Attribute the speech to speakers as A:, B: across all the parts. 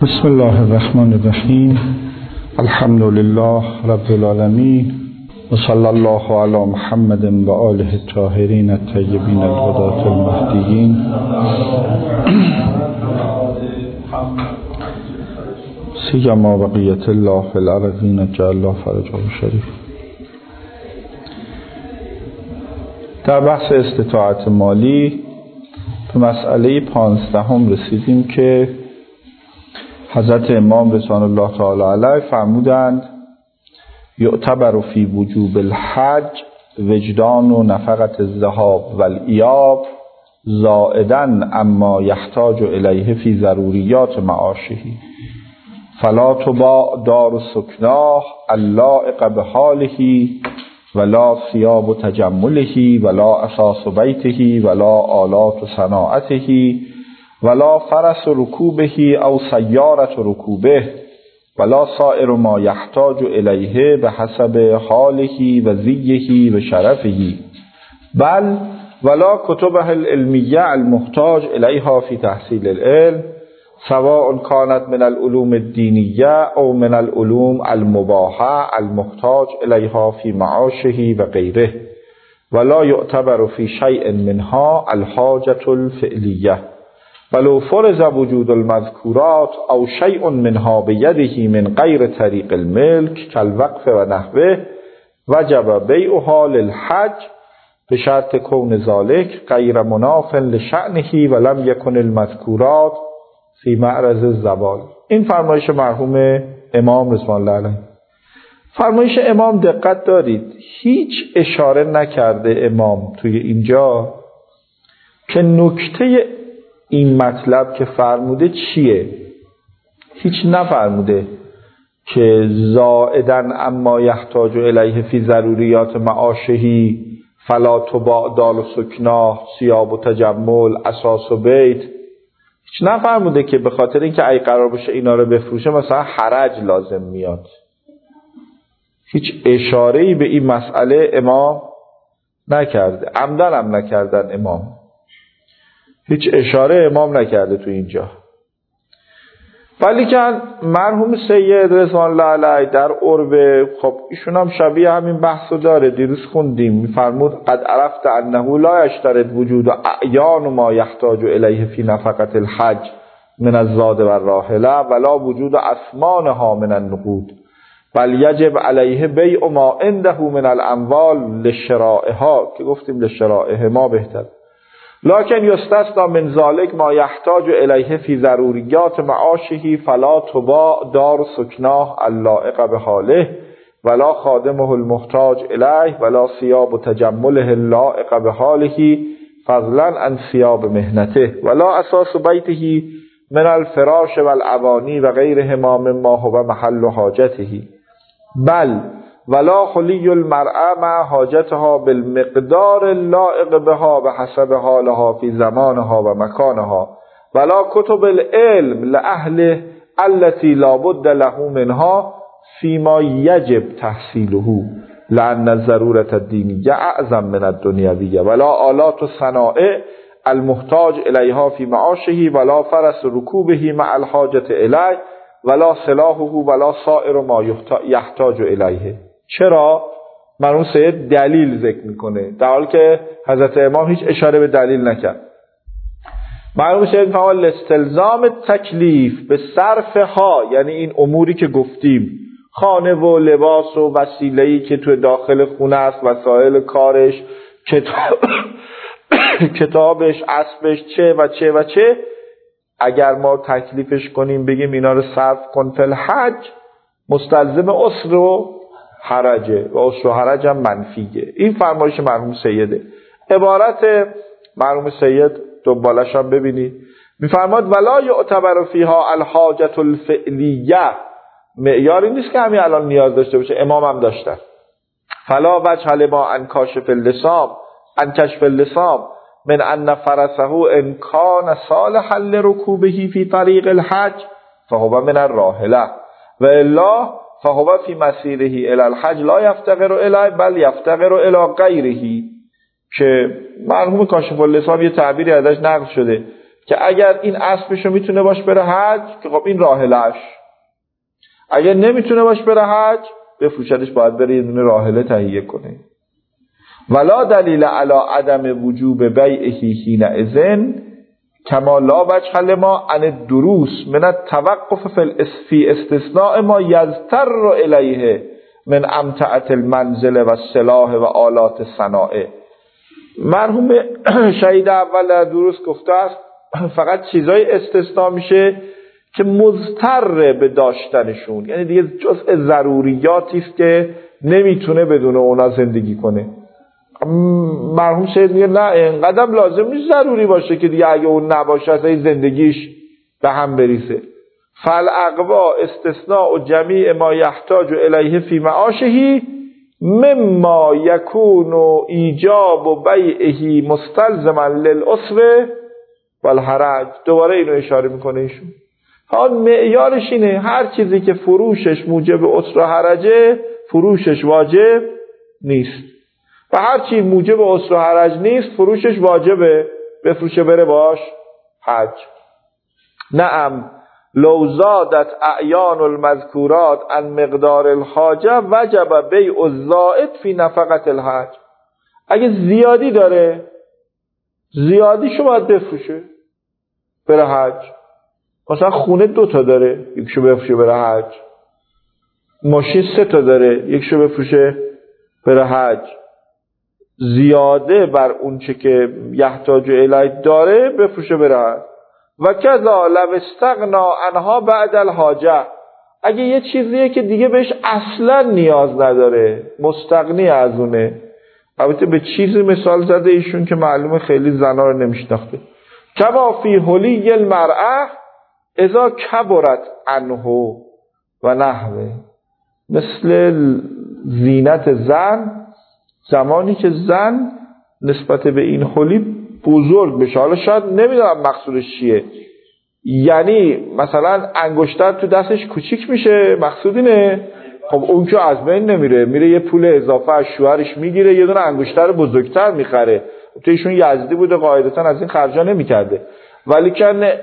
A: بسم الله الرحمن الرحیم. الحمد لله رب العالمین و صلی الله علی محمد و آله الطاهرین الطیبین الهداة المهدیین. سیما بقیة الله فی الارضین جعل الله فرجه الشریف. در بحث استطاعت مالی به مسئله 15 رسیدیم که حضرت امام رضوان الله تعالی علیه فرمودند یعتبر فی وجوب الحج وجدان و نفقت الذهاب والایاب زائدا اما یحتاج الیه فی ضروریات معاشه فلا تباع دار سکناه اللائق بحاله ولا ثياب تجمله ولا اساس بیته ولا آلات صناعته ولا فرس رکوبه او سیارة رکوبه ولا سائر ما یحتاج الیه به حسب حاله و زیه و شرفه بل ولا کتبه العلمیه المحتاج الیها فی تحصیل العلم سواء كانت من العلوم الدینیه او من العلوم المباحه المحتاج الیها فی معاشه و غیره ولا یعتبر فی شیء منها الحاجة الفعلیه ولو فرض وجود المذکورات او شیء منها بیده من غیر طریق الملک کالوقف و نحوه وجب بیعها للحج بشرط کون ذلك غیر مناف لشأنه ولم یکن المذکورات فی معرض الزوال. این فرمایش مرحوم امام رضوان الله علیه. فرمایش امام دقت دارید، هیچ اشاره نکرده امام توی اینجا که نکته این مطلب که فرموده چیه. هیچ نفرموده که زائدن اما یحتاج الیه فی ضروریات معاشهی فلا تباع دار و سکناه ثیاب و تجمل اساس و بیت. هیچ نفرموده که به خاطر اینکه ای قرار باشه اینا رو بفروشه مثلا حرج لازم میاد. هیچ اشاره‌ای به این مسئله امام نکرده، عمدن هم نکردن امام. هیچ اشاره امام نکرده تو اینجا. ولی که مرحوم سید رضوان الله علیه در عربه، خب ایشون هم شبیه همین بحثو داره، دیروز خوندیم، میفرمود قد عرفت انه لا یشترط وجود اعیان ما یحتاج الیه فی نفقت الحج من الزاد و الراحله ولا وجود اثمانها من النقود بل یجب علیه بیع ما عنده من الاموال لشرائها، که گفتیم لشرائه ما بهتر، لكن یستثنی من ذلك ما یحتاج الیه فی ضروریات معاشه فلا تباع دار سکناه اللائق بحاله ولا خادمه المحتاج الیه ولا ثیاب تجمله اللائق بحاله فضلا عن ثیاب مهنته ولا اساس بیته من الفراش والعوانی و غیرهما مما هو محل حاجته بل ولا خلی المرأة مع حاجتها بالمقدار اللائق بها بحسب حالها فی زمانها و مکانها ولا کتب العلم لأهله التي لا بد له منها فيما يجب تحصيله لأن الضرورة الدينية أعظم من الدنيوية ولا آلات الصنائع المحتاج إليها في معاشه ولا فرس ركوبه مع الحاجة إليه ولا سلاحه ولا سائر ما يحتاج إليه. چرا؟ مرحوم سید دلیل ذکر میکنه در حالی که حضرت امام هیچ اشاره به دلیل نکرد. مرحوم سید فرمود استلزام تکلیف به صرف ها، یعنی این اموری که گفتیم، خانه و لباس و وسیله‌ای که تو داخل خونه است، وسایل کارش، کتابش، اسبش، چه و چه و چه، اگر ما تکلیفش کنیم بگیم اینا رو صرف کن فی الحج، مستلزم عسر و حرجه و عسر و حرج هم منفیه. این فرمایش مرحوم سیده. عبارت مرحوم سید دنبالش هم ببینید، میفرماد ولا یعتبر فیها الحاجة الفعلیه، معیاری نیست که همین الان نیاز داشته باشه، امام هم داشتن. فلا وجه لما ان کاشف اللسام ان کشف اللسام من ان فرسه ان کان صالحا لرکوبه فی طریق الحج فهو من الراحله و الا فهو فی مسیره الی الحج لا یفتقر الی بل یفتقر الی غیره، که مرحوم کاشف اللسان یه تعبیری ازش نقل شده که اگر این اسبشو میتونه باش بره حج که خب این راحله‌اش، اگر نمیتونه باش بره حج بفروشدش، باید بره یه دونه راحله تهیه کنه. ولا دلیل علی عدم وجوب بیعه حینئذ کما لا وجه لما عن الدروس من التوقف فی استثناء ما یضطر الیه من امتعة المنزل و السلاح و آلات صناعه. مرحوم شهید اول در دروس گفته است فقط چیزای استثناء میشه که مضطر به داشتنشون، یعنی دیگه جزء ضروریاتی است که نمیتونه بدون اونا زندگی کنه. مرحوم شهید میگه نه، اینقدر لازم نیست ضروری باشه که دیگه اگه اون نباشه اصلا زندگیش به هم بریزه. فالاقوا استثناء جمیع ما یحتاج الیه فی معاشه مما یکون ایجاب بیعه مستلزما للعسر والحرج. دوباره اینو اشاره میکنه ایشون. حال معیارش اینه هر چیزی که فروشش موجب عسر و حرجه فروشش واجب نیست و هر چی موجب عسر و حرج نیست فروشش واجبه بفروشه بره باش حج. نعم لو زادت اعیان المذکورات عن مقدار الحاجه وجب بیع الزائد فی نفقة الحج. اگه زیادی داره زیادیشو باید بفروشه بره حج. مثلا خونه 2 تا داره یکشو بفروشه بره حج، ماشین 3 تا داره یکشو بفروشه بره حج، زیاده بر اون چه که یحتاج الیه داره بفروشه بره حج. و کذا لو استغنا عنها بعد الحاجه، اگه یه چیزیه که دیگه بهش اصلا نیاز نداره مستغنی از اونه. البته به چیزی مثال زده ایشون که معلومه خیلی زنا رو نمیشناخته. کما فی حلی المرأه اذا کبرت عنه و نحوه، مثل زینت زن زمانی که زن نسبت به این حلی بزرگ بشه. حالا شاید نمیدونم مقصودش چیه، یعنی مثلا انگشتر تو دستش کوچیک میشه، مقصود اینه؟ خب اون که از بین نمیره، میره یه پول اضافه از شوهرش میگیره یه دونه انگشتر بزرگتر میخره. تو ایشون یزدی بوده قاعدتا از این خرجا نمیکرده، ولی که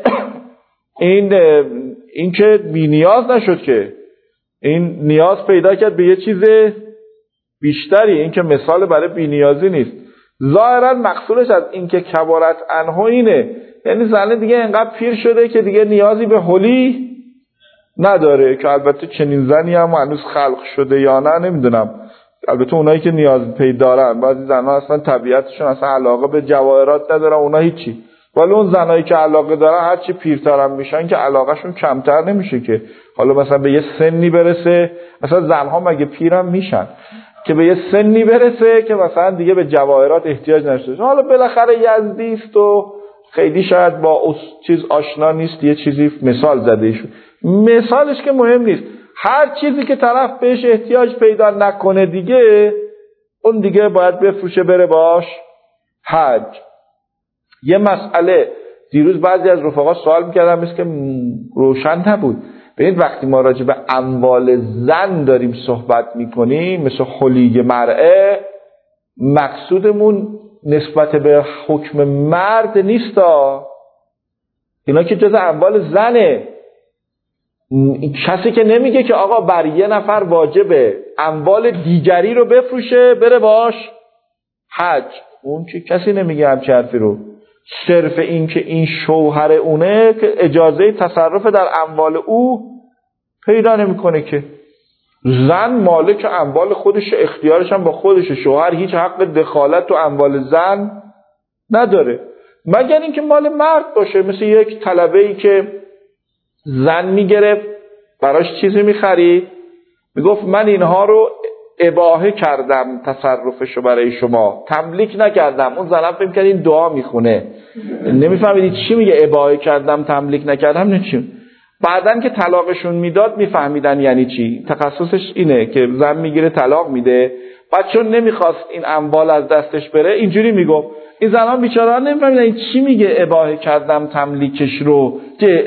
A: این که بی نیاز نشد که این نیاز پیدا کرد به یه چیز بیشتری. این که مثال برای بی نیازی نیست. ظاهرا مقصودش از این که کبارت عنه اینه، یعنی زنه دیگه انقدر پیر شده که دیگه نیازی به حلی نداره، که البته چنین زنی هم هنوز خلق شده یا نه نمیدونم. البته اونایی که نیاز پیدا دارن، بعضی زنها اصلا طبیعتشون اصلا علاقه به جواهرات ندارن، اونا هیچی. ولی اون زنایی که علاقه دارن هرچی پیرترم میشن که علاقهشون کمتر نمیشه که حالا مثلا به یه سنی برسه، مثلا زنها مگه پیرم میشن که به یه سنی برسه که مثلا دیگه به جواهرات احتیاج نشه. حالا بالاخره یزدی است و خیلی شاید با چیز آشنا نیست، یه چیزی مثال زده ایشون. مثالش که مهم نیست، هر چیزی که طرف بهش احتیاج پیدا نکنه دیگه اون دیگه باید بفروشه بره باش حج. یه مسئله دیروز بعضی از رفقا سوال میکردن مثل که روشن نبود. ببینید وقتی ما راجع به اموال زن داریم صحبت میکنیم مثل حلی مرأه، مقصودمون نسبت به حکم مرد نیستا، اینا که جز اموال زنه. کسی که نمیگه که آقا بر یه نفر واجبه اموال دیگری رو بفروشه بره باش حج، اون که کسی نمیگه همچه حرفی رو. صرف این که این شوهر اونه که اجازه تصرف در اموال او پیدا نمیکنه که زن مالک اموال خودش، اختیارش هم با خودشه. شوهر هیچ حق دخالت تو اموال زن نداره مگر اینکه مال مرد باشه، مثل یک طلبه‌ای که زن میگرفت براش چیزی میخرید میگفت من اینها رو اباحه کردم تصرفشو برای شما، تملیک نکردم. اون زنم فهم کرد این دعا میخونه، نمیفهمیدید چی میگه اباحه کردم تملیک نکردم نچیم. بعدن که طلاقشون میداد میفهمیدن یعنی چی. تخصصش اینه که زن میگیره طلاق میده، بعد چون نمیخواست این اموال از دستش بره اینجوری میگفت. این زنان بیچاره‌ها نمیفهمیدن این چی میگه اباحه کردم تملیکش رو، که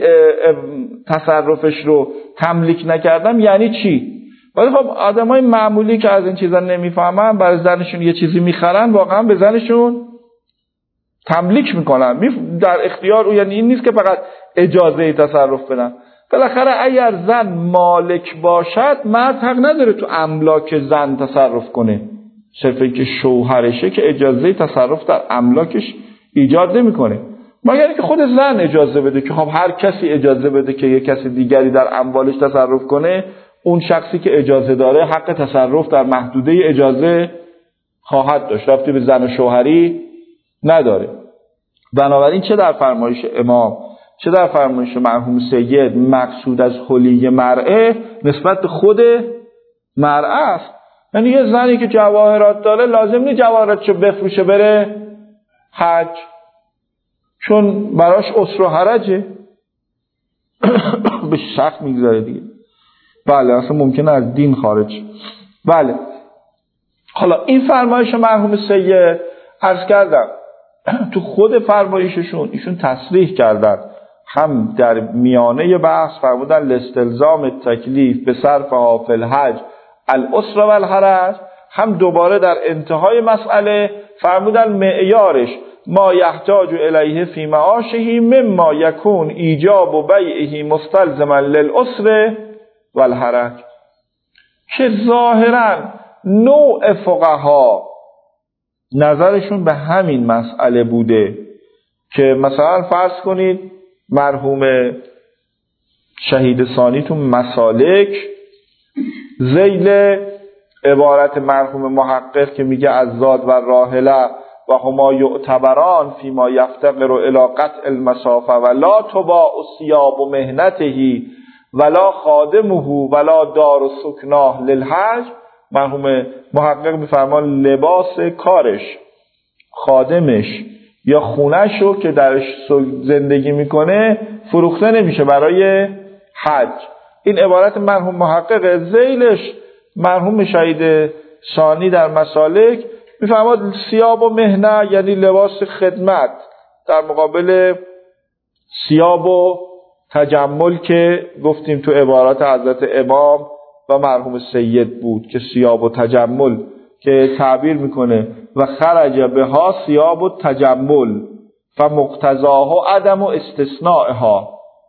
A: تصرفش رو تملیک نکردم یعنی چی. ولی خب آدمای معمولی که از این چیزا نمیفهمن برای زنشون یه چیزی میخرن واقعا به زنشون تملیک میکنن در اختیار او. یعنی این نیست که فقط اجازه تصرف بدن. بالاخره اگر زن مالک باشد مرد حق نداره تو املاک زن تصرف کنه، صرف اینکه شوهرشه که اجازه تصرف در املاکش ایجاد نمیکنه، مگر اینکه خود زن اجازه بده که خب هر کسی اجازه بده که یک کسی دیگری در اموالش تصرف کنه، اون شخصی که اجازه داره حق تصرف در محدوده اجازه خواهد داشت، ربطی به زن و شوهری نداره. بنابراین چه در فرمایش امام چه در فرمایش مرحوم سید مقصود از حلی مرأه نسبت به خود مرأه است. یعنی یه زنی که جواهرات داره لازم نیست جواهراتشو بفروشه بره حج، چون براش عسر و حرجه به شک میگذاره دیگه. بله اصلا ممکنه از دین خارج. بله حالا این فرمایش مرحوم سید عرض کردم تو خود فرمایششون ایشون تصریح کردن، هم در میانه بحث فرمودن لاستلزام تکلیف به صرف حافل حج الاسر و الحرج، هم دوباره در انتهای مسئله فرمودن معیارش ما یحتاج الیه فی معاشه مما یکون ایجاب و بیعه مستلزما للاسر و الحرج، که ظاهرا نوع فقها نظرشون به همین مسئله بوده که مثلا فرض کنید مرحوم شهید ثانی تو مسالک ذیل عبارت مرحوم محقق که میگه از زاد و راحله و هما یعتبران فیما یفتقر الی قطع المسافه ولا تباع ثیاب و مهنته ولا خادمه ولا دار سکناه للحج، مرحوم محقق میفرمان لباس کارش، خادمش یا خونه‌شو که درش زندگی میکنه فروخته نمیشه برای حج. این عبارت مرحوم محقق. ذیلش مرحوم شهید ثانی در مسالک میفرماد ثیاب و مهنه یعنی لباس خدمت در مقابل ثیاب و تجمل که گفتیم تو عبارات حضرت امام و مرحوم سید بود که ثیاب و تجمل که تعبیر میکنه و خرج بها ثیاب و تجمل فمقتضاه و عدم و استثنائها.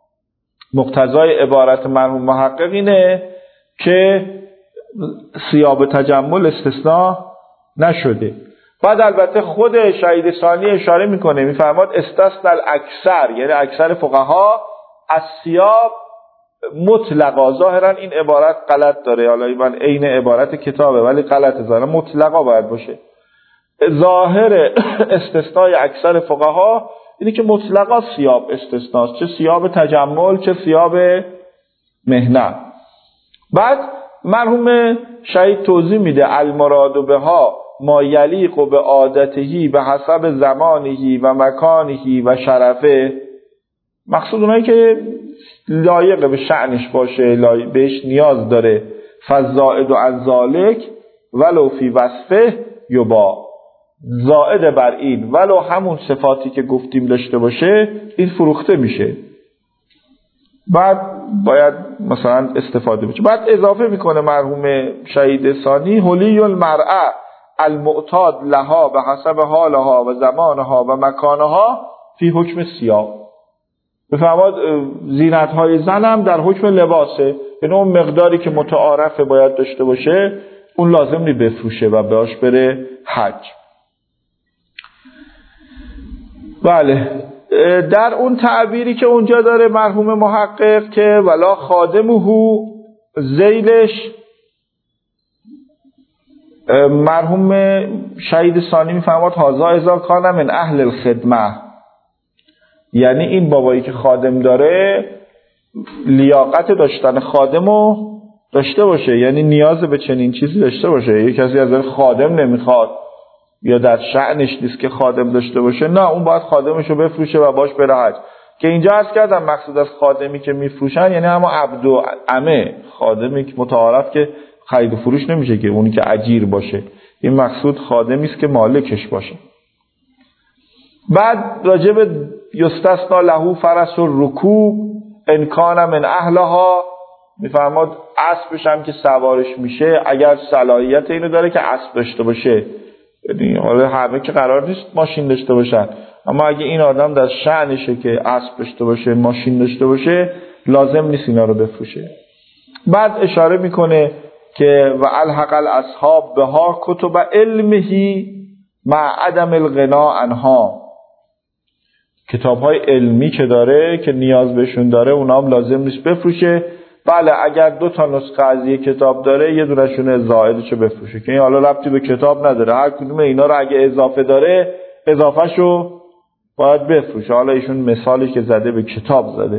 A: مقتضای عبارت مرحوم محقق اینه که ثیاب و تجمل استثناء نشده. بعد البته خود شهید ثانی اشاره میکنه میفرماد استثناء الاکثر، یعنی اکثر فقها از ثیاب مطلقا. ظاهرا این عبارت غلط داره، حالا من عین عبارت کتابه ولی غلطه، ظاهرا مطلقا باید باشه. ظاهر استثناء اکثر فقها اینه که مطلقا ثیاب استثناست، چه ثیاب تجمل چه ثیاب مهنه. بعد مرحوم شهید توضیح میده المراد بها ما یلیق به عادته به حسب زمانه و مکانه و شرفه، مقصود اونایی که لایق به شأنش باشه، بهش نیاز داره. فزائد و از ذالک ولو فی وصفه یبا، زائد بر این ولو همون صفاتی که گفتیم داشته باشه این فروخته میشه، بعد باید مثلا استفاده بشه. بعد اضافه میکنه مرحوم شهید ثانی حلی المرأة المعتاد لها به حسب حالها و زمانها و مکانها فی حکم ثیاب. بفرماد زینت‌های زنم در حکم لباسه، یعنی اون مقداری که متعارفه باید داشته باشه اون لازم نیست بفروشه و بهش بره حج. بله در اون تعبیری که اونجا داره مرحوم محقق که ولا خادمه، ذیلش مرحوم شهید ثانی میفرماد هذا اذا کان من اهل الخدمه، یعنی این بابایی که خادم داره لیاقت داشتن خادمو داشته باشه، یعنی نیاز به چنین چیزی داشته باشه. یک کسی از خادم نمیخواد یا در شأنش نیست که خادم داشته باشه، نه اون باید خادمشو بفروشه و باش بره حج. که اینجا عرض کردم مقصود از خادمی که میفروشن یعنی همون عبد و امه، خادمی که متعارف که خرید و فروش نمیشه که اونی که اجیر باشه، این مقصود خادمی است که مالکش باشه. بعد راجب یستثنا له فرس الرکوب ان کان من اهلها میفرماد اسبش هم که سوارش میشه اگر صلاحیت اینو داره که اسب داشته باشه، یعنی حالا همه که قرار نیست ماشین داشته باشن، اما اگه این آدم در شأنشه که اسب داشته باشه، ماشین داشته باشه، لازم نیست اینا رو بفروشه. بعد اشاره میکنه که و الحق الاصحاب بها کتب علمه مع عدم الغنا عنها، کتاب‌های علمی که داره که نیاز بهشون داره اونا هم لازم نیست بفروشه. بله اگر 2 تا نسخه از یک کتاب داره یه دونشون زائدشو بفروشه که این حالا ربطی به کتاب نداره، هر کدوم اینا رو اگه اضافه داره اضافهشو باید بفروشه. حالا ایشون مثالی که زده به کتاب زده.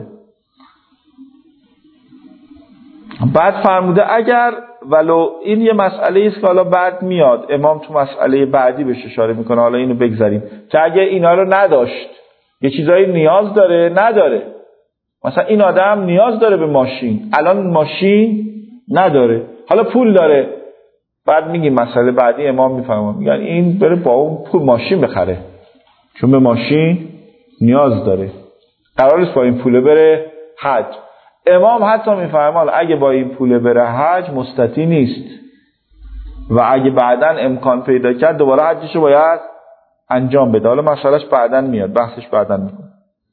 A: بعد فرموده اگر ولو این یه مسئله است که حالا بعد میاد امام تو مسئله بعدی بهش اشاره میکنه، حالا اینو بگذاریم که اگه اینا رو نداشت یه چیزایی نیاز داره نداره، مثلا این آدم نیاز داره به ماشین، الان ماشین نداره، حالا پول داره، بعد میگیم مسئله بعدی امام میفهمه میگن این بره با اون پول ماشین بخره چون به ماشین نیاز داره، قرار است با این پول بره حج. امام حتی میفهمه اگه با این پول بره حج مستطیع نیست و اگه بعداً امکان پیدا کرد دوباره حجشو باید انجام بده. حالا مسئلهش بعداً میاد، بحثش بعداً میکنه.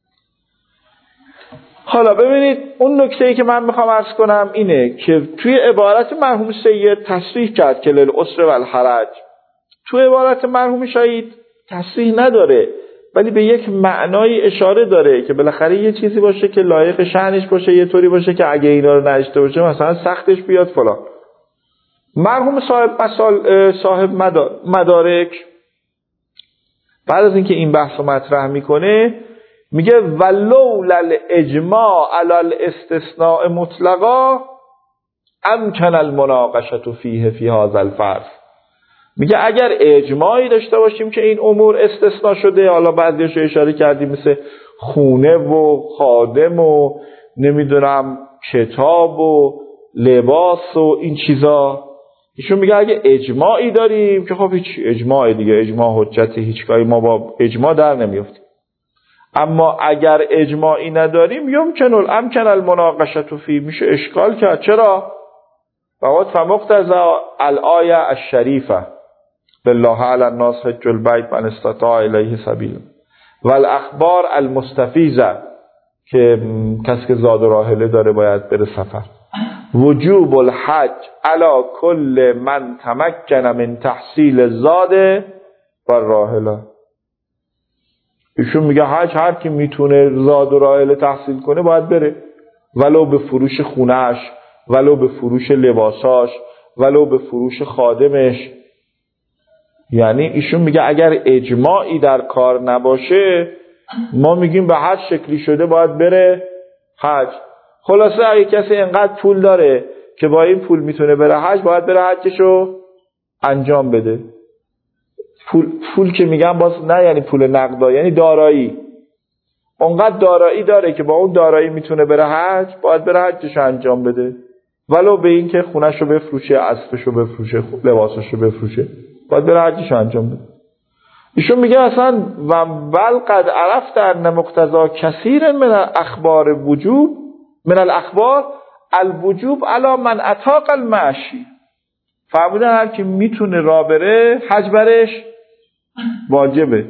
A: حالا ببینید اون نکته‌ای که من میخوام عرض کنم اینه که توی عبارت مرحوم سید تصریح کرد که للعسر و الحرج، توی عبارت مرحوم شهید تصریح نداره ولی به یک معنای اشاره داره که بالاخره یه چیزی باشه که لایق شأنش باشه، یه طوری باشه که اگه اینا رو نداشته باشه مثلا سختش بیاد فلان. مرحوم صاحب مدارک بعد از اینکه این بحث رو مطرح میکنه میگه ولولا الاجماع علی الاستثناء مطلقا امکن المناقشه فیه فی هذا الفرض. میگه اگر اجماعی داشته باشیم که این امور استثناء شده، حالا بعضیش رو اشاره کردیم مثل خونه و خادم و نمیدونم کتاب و لباس و این چیزا، ایشون میگه اگه اجماعی داریم که خب هیچ اجماعی دیگه، اجماع حجت هیچگاهی ما با اجماع در نمیافتیم، اما اگر اجماعی نداریم یمکن الامکن المناقشه فی، میشه اشکال کرد. چرا؟ فقط فمقتضى الآیه الشریفه بالله علی الناس حج البیت من استطاع الیه سبیلا و الاخبار المستفیضه که کسی که زاد و راحله داره باید بره سفر، وجوب الحج علی کل من تمکن من تحصیل زاد و راحله. ایشون میگه حج هر کی میتونه زاد و راحله تحصیل کنه باید بره، ولو به فروش خونهش، ولو به فروش لباساش، ولو به فروش خادمش. یعنی ایشون میگه اگر اجماعی در کار نباشه ما میگیم به هر شکلی شده باید بره حج. خلاصه اگه کسی اینقدر پول داره که با این پول میتونه بره حج باید بره حجشو انجام بده. پول که میگم باز نه یعنی پول نقدا، یعنی دارایی، اونقدر دارایی داره که با اون دارایی میتونه بره حج باید بره حجشو انجام بده، ولو به این که خونهشو بفروشه، اسبشو بفروشه، لباسشو بفروشه، باید بره حجشو انجام بده. ایشون میگه اصلا و بل قد عرفت ان مقتضا کثیر من اخبار وجوب من الاخبار الوجوب علی من اطاق المعشی. فرمودن هر کی میتونه راه بره حج برش واجبه.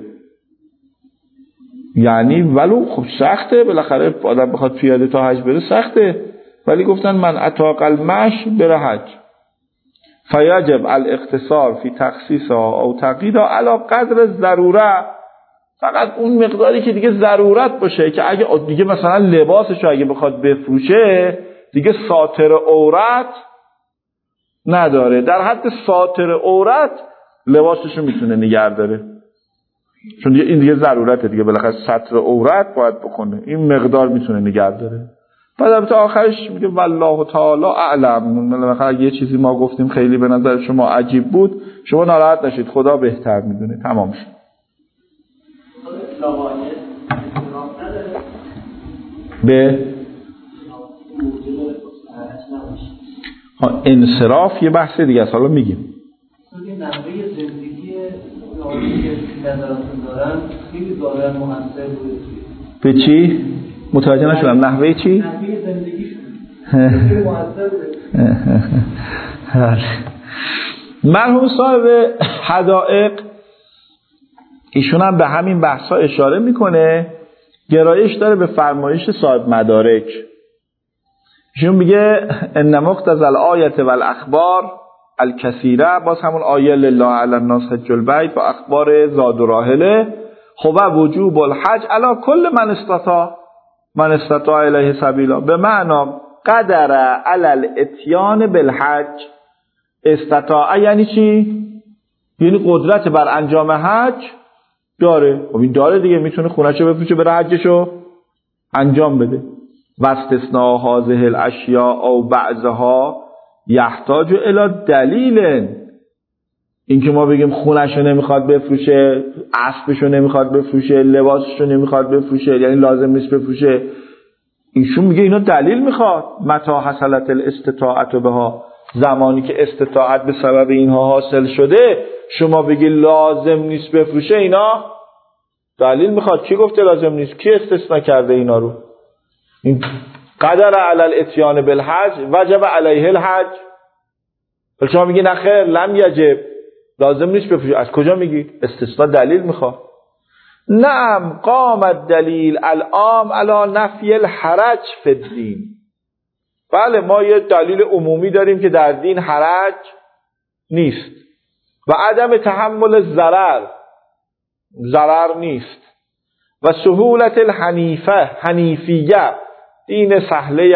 A: یعنی ولو خب سخته، بالاخره آدم بخواد پیاده تا حج بره سخته، ولی گفتن من اطاق المعش بره حج. فیجب الاختصار فی تخصیصها او تقییدها علی قدر ضروره، فقط اون مقداری که دیگه ضرورت باشه، که اگه دیگه مثلا لباسشو اگه بخواد بفروشه دیگه ساتر عورت نداره، در حد ساتر عورت لباسشو میتونه نگه داره، چون دیگه این دیگه ضرورته دیگه، بالاخره ساتر عورت باید بکنه، این مقدار میتونه نگه داره. بعد تا آخرش میگه والله تعالی اعلم. بالاخره یه چیزی ما گفتیم خیلی به نظر شما عجیب بود، شما ناراحت نشید، خدا بهتر میدونه. تمام شد. به انصراف یه بحث دیگه است، حالا میگیم.
B: نحوه زندگی نظراتون دارن خیلی ظاهرا مؤثر بوده. به
A: چی؟ متوجه نشدم. نحوه چی؟
B: نحوه زندگیشون خیلی مؤثر بوده.
A: مرحوم صاحب حدائق ایشون هم به همین بحثا اشاره میکنه، گرایش داره به فرمایش صاحب مدارک. ایشون میگه ان مقتضی الآیه والاخبار الکثیره، باز همون آیه لله علی الناس حج البیت و اخبار زاد و راحله، خب وجوب الحج علی کل من استطاع الیه سبیلا، به معنا قدر علی الاتیان بالحج. استطاع یعنی چی؟ یعنی قدرت بر انجام حج داره. خب این داره دیگه، میتونه خونه‌شو بفروشه بره حجشو انجام بده. و استثناء هذه الاشیاء او بعضها یحتاج الی دلیل. این که ما بگیم خونه‌شو نمیخواد بفروشه، اسبشو نمیخواد بفروشه، لباسشو نمیخواد بفروشه، یعنی لازم نیست بفروشه، ایشون میگه اینا دلیل میخواد. متى حصلت الاستطاعت بها، زمانی که استطاعت به سبب اینها حاصل شده شما بگی لازم نیست بفروشه، اینا دلیل میخواد. کی گفته لازم نیست؟ کی استثناء کرده اینا رو؟ این قدر علی الاتیان بالحج وجب علیه الحج. ولی شما میگی نه خیر لم یجب، لازم نیست بفروشه. از کجا میگی؟ استثناء دلیل میخواد. نعم قام الدلیل العام علی نفی الحرج فی الدین. بله ما یه دلیل عمومی داریم که در دین حرج نیست و عدم تحمل ضرر نیست و سهولت حنیفیه، دین سهله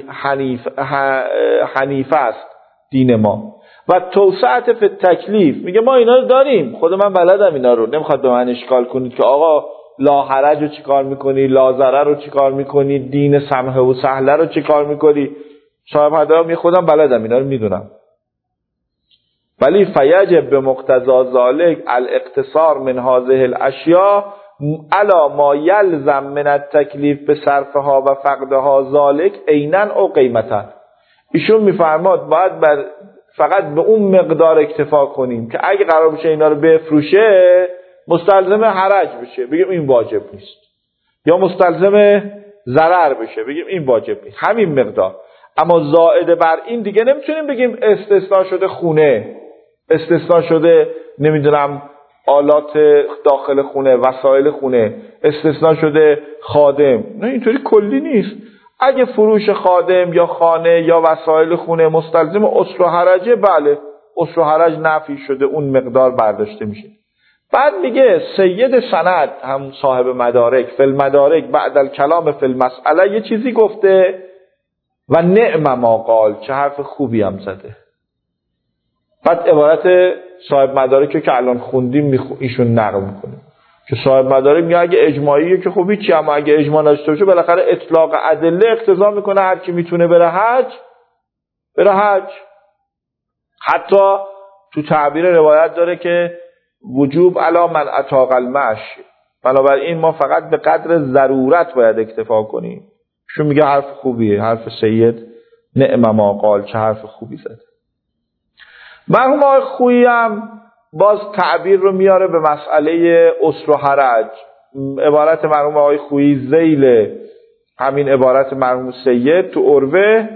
A: حنیفه است دین ما. و توسعت فی التکلیف، میگه ما اینا رو داریم، خود من بلدم اینا رو، نمیخواد به من اشکال کنید که آقا لا حرج رو چیکار میکنی، لا ضرر رو چیکار میکنی، دین سمحه و سهله رو چیکار میکنی. صاحب هدایا می خودم بلدم اینا رو میدونم. ولی فیجب به مقتضا ذالک الاقتصار من هذه الاشیاء علی ما یلزم من التکلیف به صرفها و فقدها ذالک عینا او قیمتا. ایشون میفرماد باید فقط به اون مقدار اکتفا کنیم که اگه قرار بشه اینا رو بفروشه مستلزم حرج بشه بگیم این واجب نیست، یا مستلزم ضرر بشه بگیم این واجب نیست، همین مقدار. اما زائد بر این دیگه نمیتونیم بگیم استثناء شده خونه، استثناء شده نمیدونم آلات داخل خونه، وسایل خونه، استثناء شده خادم. نه اینطوری کلی نیست. اگه فروش خادم یا خانه یا وسایل خونه مستلزم عسر و حرجه، بله عسر و حرج نفی شده، اون مقدار برداشته میشه. بعد میگه سید سند هم صاحب مدارک فی المدارک بعد الکلام فی المسئله یه چیزی گفته و نعم ما قال، چه حرف خوبی هم زده. بعد عبارت صاحب مدارک که الان خوندیم ایشون نقل میکنه که صاحب مدارک میگه اگه اجماعیه که خوبی چی، اما اگه اجماع نشته باشه بالاخره اطلاق ادله اقتضا میکنه هر کی میتونه بره حج بره حج. حتی تو تعبیر روایت داره که وجوب علی من اطاق المشی، بنابراین ما فقط به قدر ضرورت باید اکتفا کنیم. شو میگه حرف خوبیه، حرف سید نعم ما قال، چه حرف خوبی زد. مرحوم آقای خویی هم باز تعبیر رو میاره به مسئله عسر و حرج. عبارت مرحوم آقای خویی ذیل همین عبارت مرحوم سید تو عروه،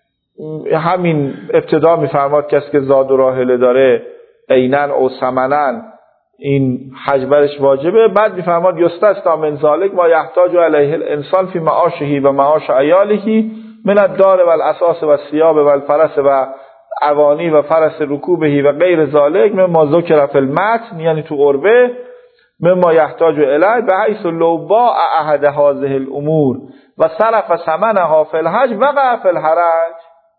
A: همین ابتدا میفرماد کسی که زاد و راحله داره عینن او ثمنن این حج برش واجبه. بعد میفرماد یستثنی من ذالک ما یحتاج الیه الانسان فی معاشه و معاش عیاله من الدار و الاساس و الثياب و الفرس و اوانی و فرس رکوبه و غیر ذالک مما ذکر فی المتن، یعنی تو عروه مما یحتاج الیه بحیث لو باع احد هذه الامور و صرف ثمنها فی الحج وقع فی الحرج.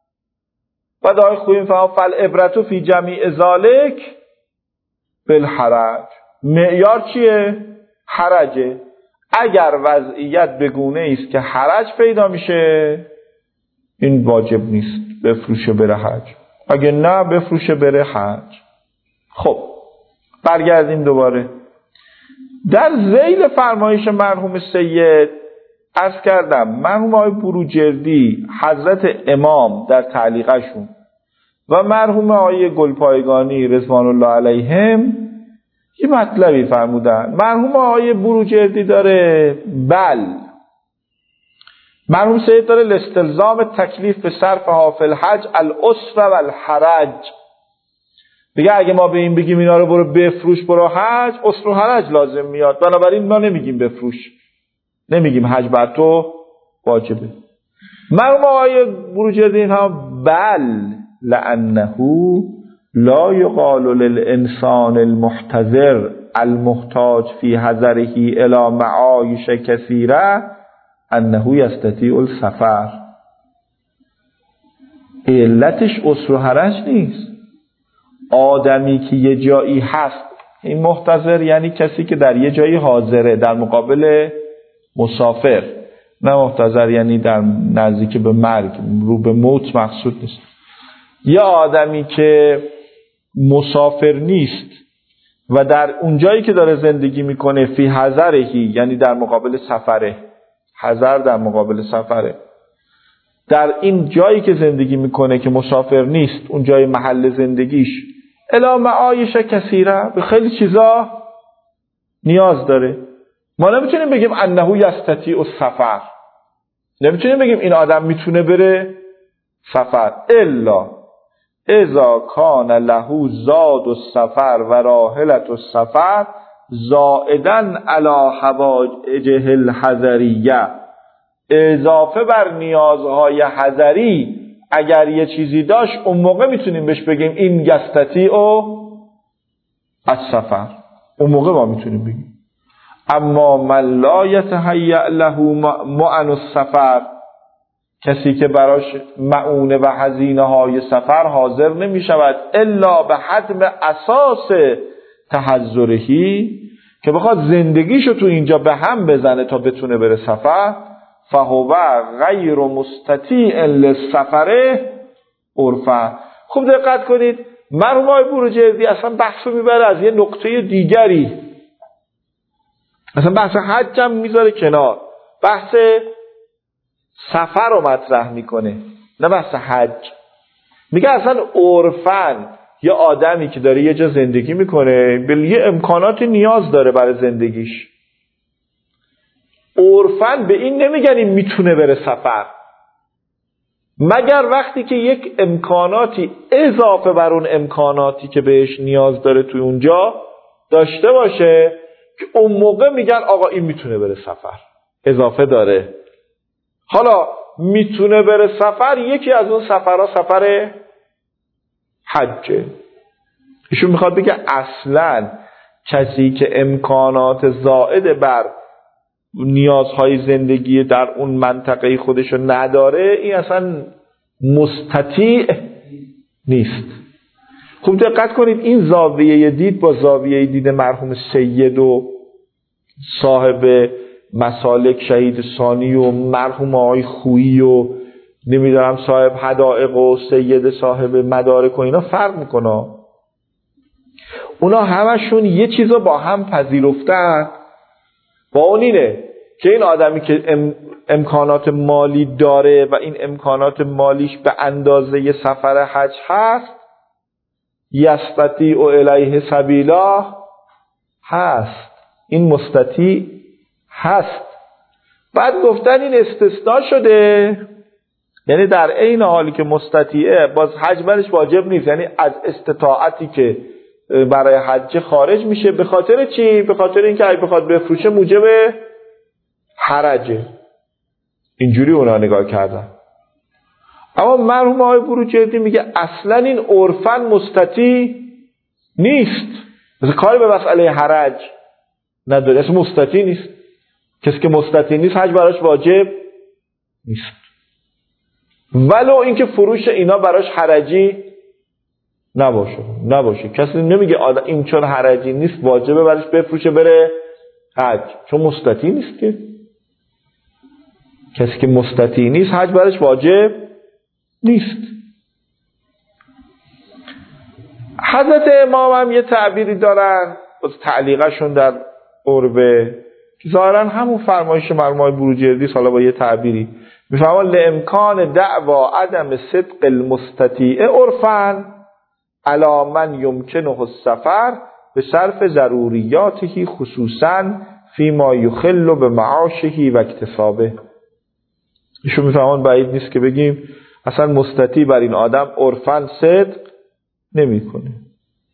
A: بعد آقای خویی میفرماد فالعبرة فی جمیع ذالک بالحرج. معیار چیه؟ حرجه. اگر وضعیت بگونه است که حرج پیدا میشه این واجب نیست بفروشه بره حج، اگه نه بفروشه بره حج. خب برگردیم دوباره در ذیل فرمایش مرحوم سید. عرض کردم مرحوم آقای بروجردی حضرت امام در تعلیقشون و مرحوم آقای گلپایگانی رضوان الله علیهم یه مطلبی فرمودن. مرحوم آقای بروجردی داره مرحوم سید داره الاستلزام تکلیف به صرف حافل حج الاسر و الحرج دیگه اگه ما به این بگیم اینا رو برو بفروش برو حج، اصل و حرج لازم میاد. بنابراین ما نمیگیم بفروش، نمیگیم حج بر تو واجبه. مرحوم آقای بروجردی ها بل لانه لا یقال للانسان المحتضر المحتاج فی حضره الی معایش کثیره انه یستطیع السفر. علتش اصل و حرج نیست. آدمی که یه جایی هست، این محتضر یعنی کسی که در یه جایی حاضره در مقابل مسافر، نه محتضر یعنی در نزدیک به مرگ، رو به موت مقصود نیست. یا آدمی که مسافر نیست و در اون جایی که داره زندگی میکنه فی حضرهی یعنی در مقابل سفره، حضر در مقابل سفره، در این جایی که زندگی میکنه که مسافر نیست، اون جای محل زندگیش الی معایش کثیره، به خیلی چیزا نیاز داره. ما نمیتونیم بگیم انه یستطیع السفر، نمیتونیم بگیم این آدم میتونه بره سفر الا اذا کان له زاد السفر و راحلة السفر زائدا علی حوائجه الحضریه، اضافه بر نیازهای حضری اگر یه چیزی داشت اون موقع میتونیم بهش بگیم این یستطیع السفر، اون موقع ما میتونیم بگیم. اما من لا یتهیأ له معن السفر، کسی که براش معونه و هزینه های سفر حاضر نمی شود الا به حتم اساس تحضرهی، که بخواد زندگیشو تو اینجا به هم بزنه تا بتونه بره سفر، فهو غیر مستطیع للسفر عرفا. خوب دقت کنید، مرحوم آقای بروجردی اصلا بحثو میبره از یه نقطه دیگری، اصلا بحث حج هم میذاره کنار، بحث سفر رو مطرح میکنه، نه بحث حج. میگه اصلا عرفاً یه آدمی که داره یه جا زندگی میکنه به یه امکاناتی نیاز داره برای زندگیش، عرفاً به این نمیگن این میتونه بره سفر، مگر وقتی که یک امکاناتی اضافه بر اون امکاناتی که بهش نیاز داره توی اونجا داشته باشه که اون موقع میگن آقا این میتونه بره سفر، اضافه داره. حالا میتونه بره سفر، یکی از اون سفرها سفر حجه. ایشون میخواد بگه اصلا کسی که امکانات زائد بر نیازهای زندگی در اون منطقه خودشو نداره، این اصلا مستطیع نیست. خوب دقت کنید، این زاویه دید با زاویه دید مرحوم سید و صاحب مسالک شهید ثانی و مرحوم آقای خویی و نمیدونم صاحب حدائق و سید صاحب مدارک و اینا فرق میکنه. اونا همشون یه چیزو با هم پذیرفتن، با اون اینه که این آدمی که امکانات مالی داره و این امکانات مالیش به اندازه سفر حج هست، یستطیع الیه سبیلا هست، این مستطیع هست. بعد گفتن این استثناء شده، یعنی در عین حالی که مستطیعه باز حج برش واجب نیست، یعنی از استطاعتی که برای حج خارج میشه. به خاطر چی؟ به خاطر اینکه اگه بخواد بفروشه موجب حرجه. اینجوری اونا نگاه کردن. اما مرحوم آقای بروجردی میگه اصلا این عرفاً مستطیع نیست، مثل کاری به مسئله حرج نداره، اصلا مستطیع نیست. کسی که مستطیع نیست حج براش واجب نیست، ولو اینکه فروش اینا براش حرجی نباشه. کسی نمیگه این چون حرجی نیست واجبه براش بفروشه بره حج، چون مستطیع نیست. که کسی که مستطیع نیست حج براش واجب نیست. حضرت امام هم یه تعبیری دارن، از تعلیقشون در عربه که ظاهرا همون فرمایش مرحوم بروجردی حالا با یه تعبیری میفهمن لامکان دعوا عدم صدق المستطیع عرفاً علی من یمکنه السفر به صرف ضروریاته خصوصاً فیما یخل به معاشه و اکتسابه. ایشون میفهمن بعید نیست که بگیم اصلا مستطیع بر این آدم عرفاً صدق نمیکنه.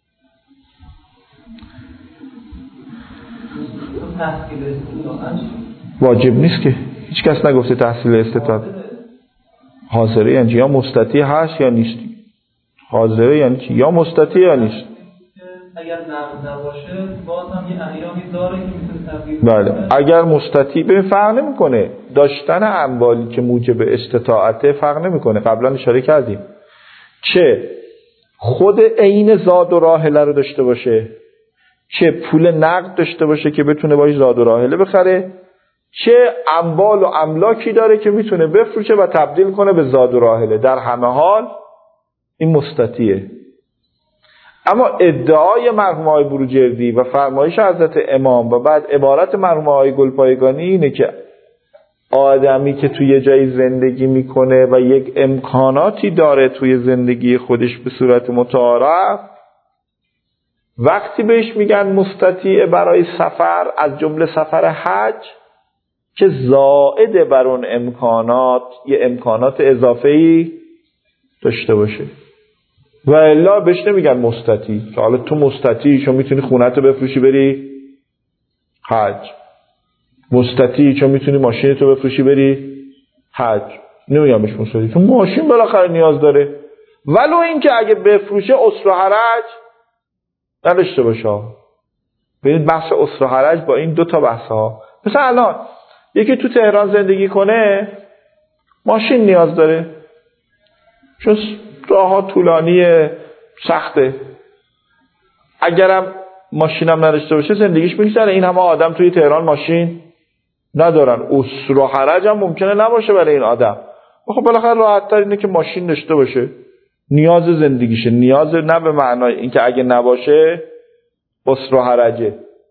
B: تحصیل استطاعت
A: واجب نیست که، هیچ کس نگفته تحصیل استطاعت. حاضره یعنی یا مستطیع هست یا نیست. حاضره یعنی چی؟ یا مستطیع یا نیست.
B: اگر نقض نباشه باز هم یه احیانی داره که میتونه تبدیل.
A: بله اگر مستطیع به فرق نمیکنه، داشتن اموالی که موجب استطاعته فرق نمیکنه. قبلا اشاره کردیم چه خود عین زاد و راحله رو داشته باشه، چه پول نقد داشته باشه که بتونه باش زاد و راحله بخره، چه اموال و املاکی داره که میتونه بفروشه و تبدیل کنه به زاد و راحله، در همه حال این مستطیعه. اما ادعای مرحوم آقای بروجردی و فرمایش حضرت امام و بعد عبارت مرحوم آقای گلپایگانی اینه که آدمی که توی جایی زندگی میکنه و یک امکاناتی داره توی زندگی خودش به صورت متعارف، وقتی بهش میگن مستطیع برای سفر، از جمله سفر حج، که زائد بر اون امکانات یه امکانات اضافه‌ای داشته باشه. و الا بهش نمیگن مستطیع. که حالا تو مستطیع چون میتونی خونت رو بفروشی بری حج، مستطیع چون میتونی ماشینت رو بفروشی بری حج، نمیگم بهش مستطیع چون ماشین بالاخره نیاز داره. ولو این که اگه بفروشه اسر و حرج نداشته باشه. ببینید بحث اسر و حرج با این دوتا بحث ها. مثلا الان یکی تو تهران زندگی کنه ماشین نیاز داره چون راه ها طولانی سخته، اگرم ماشینم نداشته باشه زندگیش میگذره. این همه آدم توی تهران ماشین ندارن، اسر و حرج هم ممکنه نباشه برای این آدم. خب بالاخره راحت تر اینه که ماشین داشته باشه، نیاز زندگیشه. نیاز نه به معنای اینکه اگه نباشه اسر و حرجه.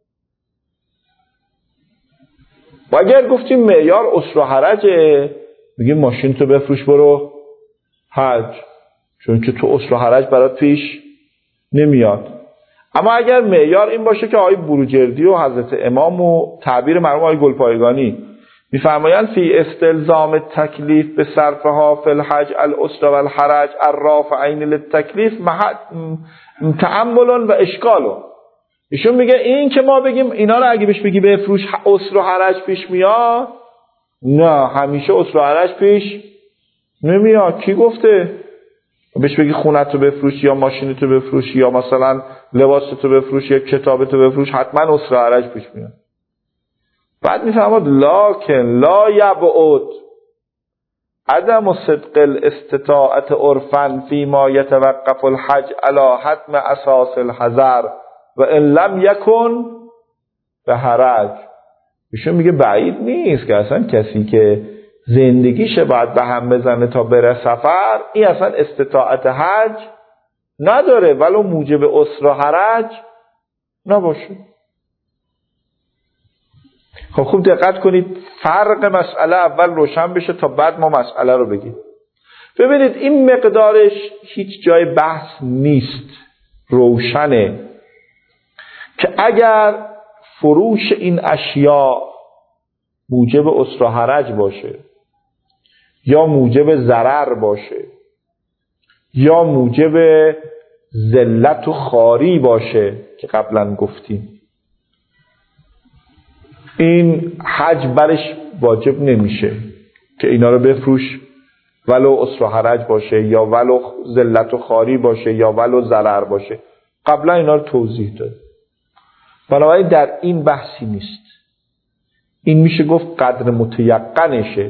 A: و اگر گفتیم معیار اسر و حرجه، میگیم ماشین تو بفروش برو حج، چون که تو اسر و حرج برات پیش نمیاد. اما اگر معیار این باشه که آقای بروجردی و حضرت امام و تعبیر مرحوم آقای گلپایگانی میفرمایند فی استلزام تکلیف به صرفها فی الحج الاسر و الحرج الرافعین للتکلیف تأمل و اشکال. ایشون میگه این که ما بگیم اینا رو اگه بهش بگی بفروش اسر و حرج پیش میاد، نه همیشه اسر و حرج پیش نمیاد. کی گفته؟ بهش بگی خونت رو بفروش یا ماشینت رو بفروش یا مثلا لباست رو بفروش یا کتابت رو بفروش حتما اسر و حرج پیش میاد. بعد میفهمد لکن لا یبعد عدم صدق الاستطاعت عرفا فیما یتوقف الحج علی حتم اساس الحذر و ان لم یکن به حرج. ایشون میگه بعید نیست که اصلا کسی که زندگیشه باید به هم بزنه تا بره سفر، این اصلا استطاعت حج نداره ولو موجب اسر و حرج نباشه. خب خوب دقت کنید فرق مسئله اول روشن بشه تا بعد ما مسئله رو بگیم. ببینید این مقدارش هیچ جای بحث نیست، روشنه که اگر فروش این اشیاء موجب اسر و حرج باشه یا موجب ضرر باشه یا موجب ذلت و خواری باشه که قبلا گفتیم، این حج برش واجب نمیشه که اینا رو بفروش ولو اسر و حرج باشه یا ولو ذلت و خواری باشه یا ولو ضرر باشه. قبلا اینا رو توضیح داد. بنابراین در این بحثی نیست. این میشه گفت قدر متیقنشه.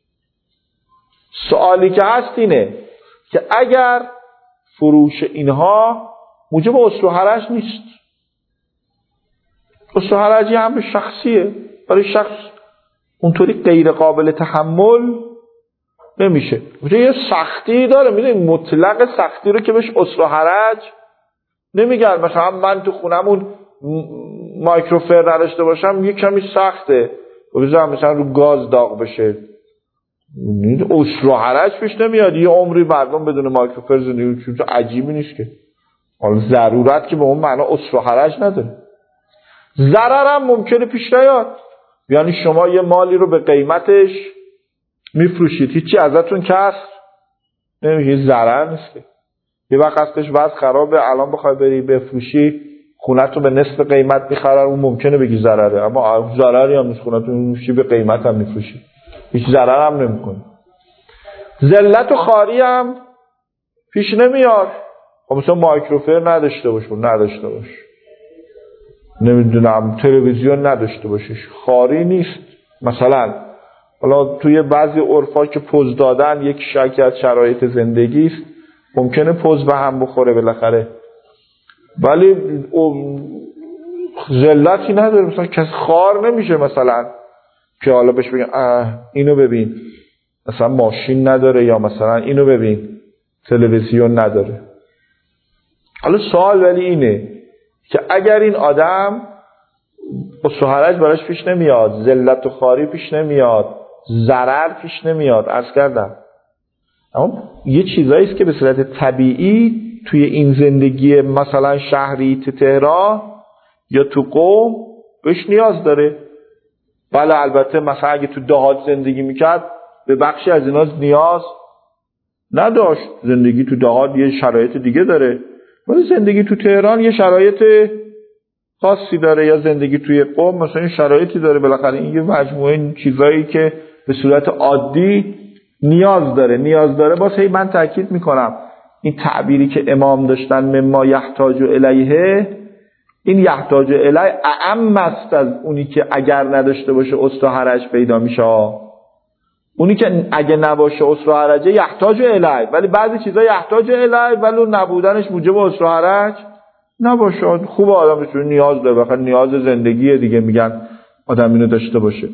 A: سوالی که هست اینه که اگر فروش اینها موجب اسر و حرج نیست، اسر و حرجی هم به شخصیه، برای شخص اونطوری غیر قابل تحمل نمیشه. یه سختی داره، میدونی مطلق سختی رو که بهش اسر و حرج نمیگن. مثلا من تو خونمون مایکروفر نداشته باشم یه کمی سخته، بذارم مثلا رو گاز داغ بشه، اسر و حرج پیش نمیاد. یه عمری مردم بدون مایکروفر زندگی چون عجیبی نیست که. حالا ضرورت که به اون معنا اسر و حرج نداره. ضرر هم ممکنه پیش نیاد، یعنی شما یه مالی رو به قیمتش میفروشید، هیچی ازتون کسر نمیشه، ضرر نیست که. یه وقت هستش وضع خرابه، الان بخوای بری بفروشی خونه‌تو به نصف قیمت میخرن، اون ممکنه بگی ضرره، اما ضرری هم نیست، خونه‌تو میفروشی به قیمت هم میفروشی، هیچ ضرر هم نمیکنه. ذلت و خواری هم پیش نمیاد. خب مثلا مایکروفر نداشته باش، نمیدونم تلویزیون نداشته باشیش، خواری نیست. مثلا حالا توی بعضی عرفا که پوز دادن یک شکلی از شرایط زندگی است، ممکنه پوز به هم بخوره بالاخره، ولی ذلتی نداره. مثلا کسی خوار نمیشه مثلا که حالا بهش بگن اینو ببین مثلا ماشین نداره، یا مثلا اینو ببین تلویزیون نداره. حالا سوال ولی اینه که اگر این آدم قصه و حرج براش پیش نمیاد، ذلت و خواری پیش نمیاد، ضرر پیش نمیاد، عرض کردم، اما یه چیزایی است که به صورت طبیعی توی این زندگی مثلا شهری تو تهران یا تو قم بهش نیاز داره. بله البته مثلا اگه تو دهات زندگی میکرد به بخشی از اینا نیاز نداشت، زندگی تو دهات یه شرایط دیگه داره، ولی زندگی تو تهران یه شرایط خاصی داره، یا زندگی توی قم مثلا این شرایطی داره. بالاخره این یه مجموعه چیزایی که به صورت عادی نیاز داره. واسه من تاکید میکنم این تعبیری که امام داشتن مما یحتاج الیه، این یحتاج الیه اعم است از اونی که اگر نداشته باشه اسر و حرج پیدا میشه. اونی که اگه نباشه اسر و حرج یحتاج الیه، ولی بعضی چیزا یحتاج الیه ولی نبودنش موجب اسر و حرج نباشه. خوب آدم بهش نیاز داره، بخاطر نیاز زندگیه دیگه، میگن آدم اینو داشته باشه.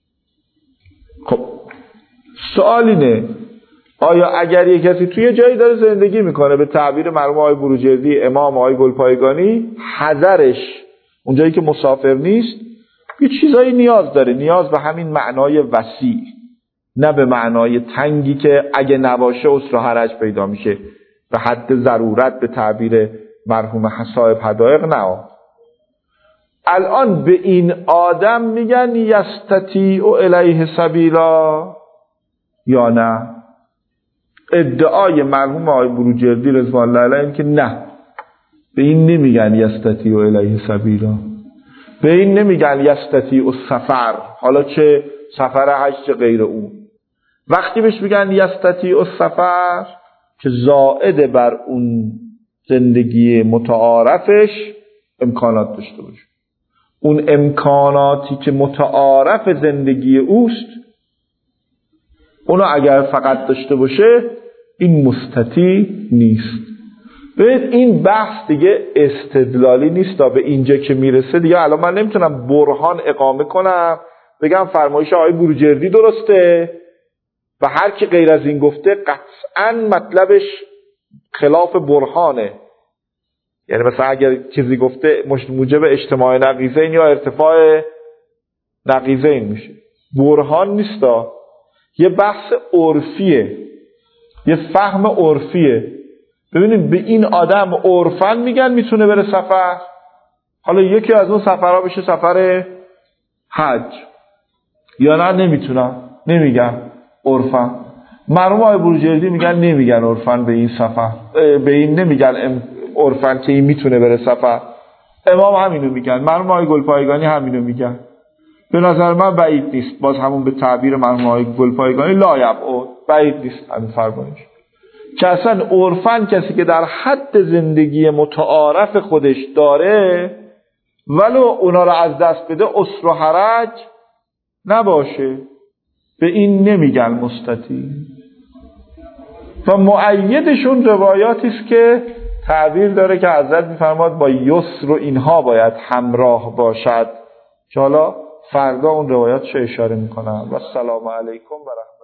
A: خب سوال اینه آیا اگر یک کسی توی جایی داره زندگی میکنه، به تعبیر مرحوم آقای بروجردی، امام آقای گلپایگانی، حضرش اونجایی که مسافر نیست، یه چیزایی نیاز داره، نیاز به همین معنای وسیع، نه به معنای تنگی که اگه نباشه اسر و حرج پیدا میشه، به حد ضرورت به تعبیر مرحوم صاحب حدائق. نه، الان به این آدم میگن یستطیع الیه سبیلا یا نه؟ ادعای مرحوم آقای بروجردی رضوان الله علیه که نه، به این نمیگن یستطیع الیه سبیلا، به این نمیگن یستطیع السفر، حالا چه سفر حج چه غیر اون. وقتی بهش میگن یستطیع السفر که زائد بر اون زندگی متعارفش امکانات داشته باشه، اون امکاناتی که متعارف زندگی اوست اونو اگر فقط داشته باشه این مستطیع نیست. ببین این بحث دیگه استدلالی نیست، تا به اینجا که میرسه دیگه الان من نمیتونم برهان اقامه کنم بگم فرمایش آقای بروجردی درسته و هر کی غیر از این گفته قطعاً مطلبش خلاف برهانه. یعنی مثلا اگر چیزی گفته موجب اجتماع نقیضین یا ارتفاع نقیضین میشه، برهان نیستا، یه بحث عرفیه، یه فهم عرفیه. ببینید به این آدم عرفاً میگن میتونه بره سفر، حالا یکی از اون سفرها بشه سفر حج، یا نه نمیتونم، نمیگن عرفاً. مرحوم آقای بروجردی میگن نمیگن عرفاً به این سفر، به این نمیگن عرفاً که این میتونه بره سفر. امام همینو میگن، مرحوم آقای گلپایگانی همینو میگن. به نظر من بعید نیست، باز همون به تعبیر مرحوم آقای گلپایگانی لا یبعد، بعید نیست همین فرمایش که اصلا عرفاً کسی که در حد زندگی متعارف خودش داره ولو اونا رو از دست بده اسر و حرج نباشه، به این نمیگن مستطیع. و مؤیدشون روایاتی است که تعبیر داره که حضرت میفرماد با یسر و اینها باید همراه باشد، که حالا فردا اون روایات چه اشاره میکنم. و السلام علیکم و رحمت